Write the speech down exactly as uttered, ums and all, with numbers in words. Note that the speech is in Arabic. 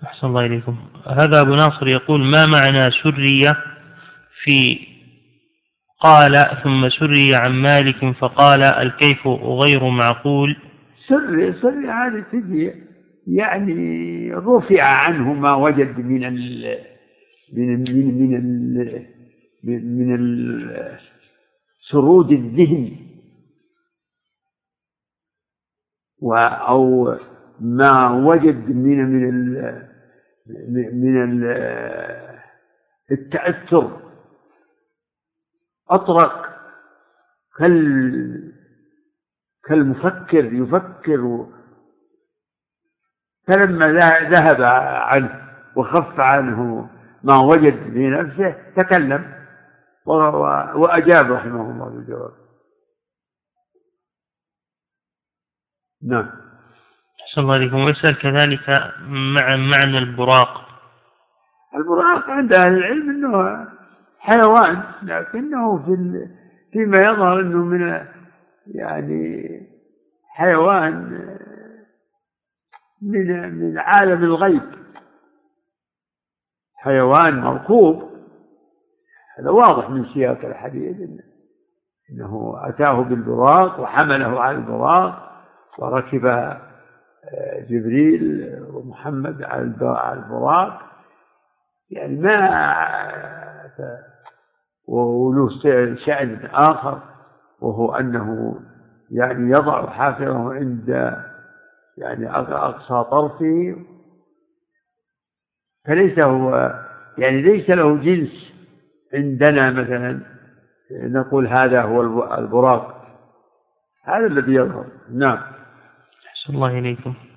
أحسن الله إليكم. هذا أبو ناصر يقول: ما معنى سرية في قال ثم سري عن مالك فقال الكيف غير معقول؟ سر سر هذه تجي يعني رفع عنه ما وجد من ال من من من ال من السرود الذهن، أو ما وجد من من ال من ال التأثر أطرق كال كالمفكر يفكر، فلما ذهب عنه وخف عنه ما وجد في نفسه تكلم وأجاب رحمه الله بالجواب. نعم. أحسن الله إليكم. ويسأل كذلك مع معنى البراق. البراق عند أهل العلم أنه حيوان، لكنه في فيما يظهر أنه من يعني حيوان من من عالم الغيب، حيوان مركوب. هذا واضح من سياق الحديث إنه أتاه بالبراق وحمله على البراق وركب جبريل ومحمد على البراق، يعني ما وله شأن آخر، وهو أنه يعني يضع حافره عند يعني أقصى طرفه، فليس هو يعني ليس له جنس عندنا مثلا نقول هذا هو البراق، هذا الذي يظهر. نعم. أحسن الله إليكم.